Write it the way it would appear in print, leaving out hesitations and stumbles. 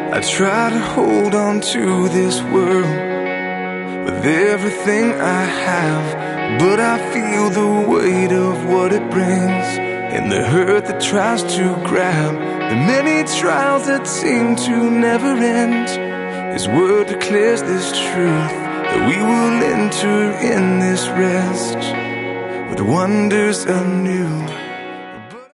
I try to hold on to this world with everything I have, but I feel the weight of what it brings and the hurt that tries to grab the many trials that seem to never end. His word declares this truth, that we will enter in this rest with wonders anew.